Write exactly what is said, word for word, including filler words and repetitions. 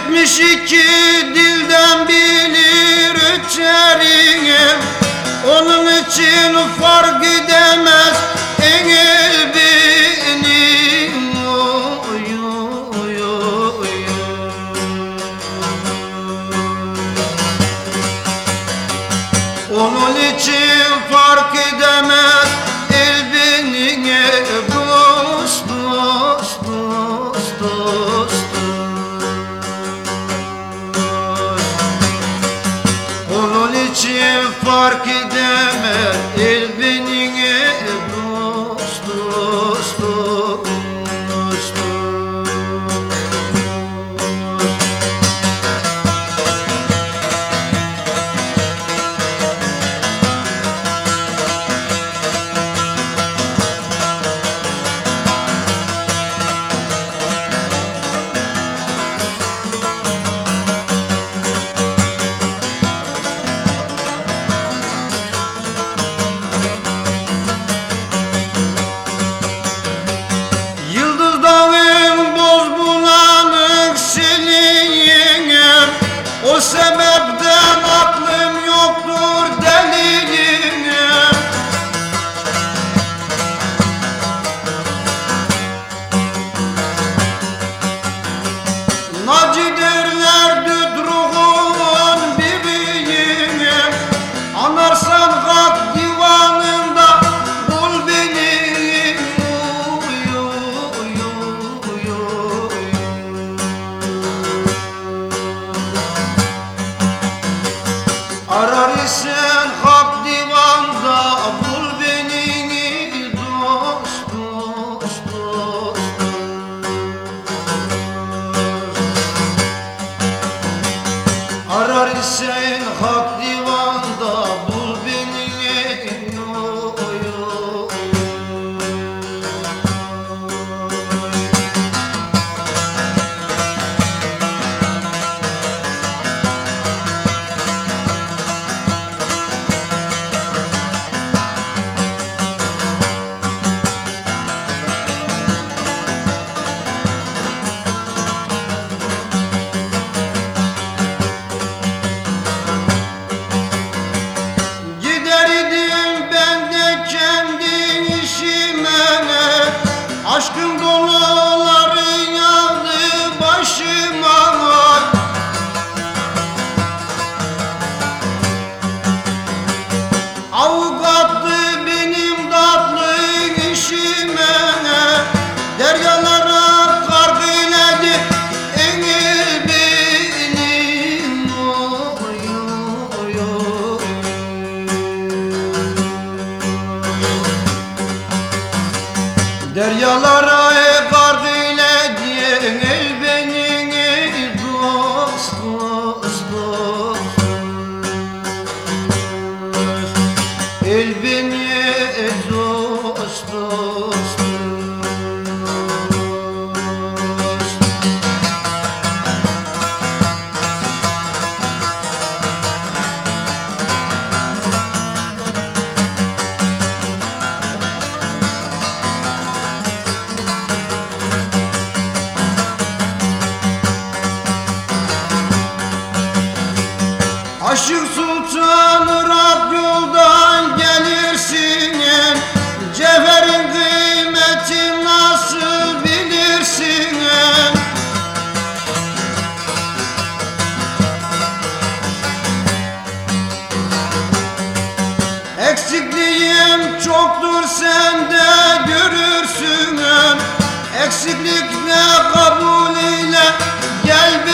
Yetmiş iki dilden bilir içeriği, onun için fark edemez engel benim. Oy, oy, oy. Onun için fark edemez el beni, dost dost dost dost. Onun için fark edemez el beni, dost dost dost. O sebepten aklım yoktur deliyim. Naci derler düdruğun bibiyim. Anarsan hak divanında bul beni. Uy, uy, uy, uy. Arar isen hak divanda bul beni, dost dost dost. Arar isen hak divanda bul beni, oy, oy. Aşkın doluları yağdı başıma. Avukattı benim tatlı işime. Deryalara karg eyledi engel benim. Oy, oy, oy. Deryalara karg eyledi el beni, dost dost dost. El beni, dost dost. Aşık Sultan Rab yoldan gelirsin, cevherin kıymetini nasıl bilirsin? Eksikliğim çoktur sen de görürsün, eksiklikle kabul ile gel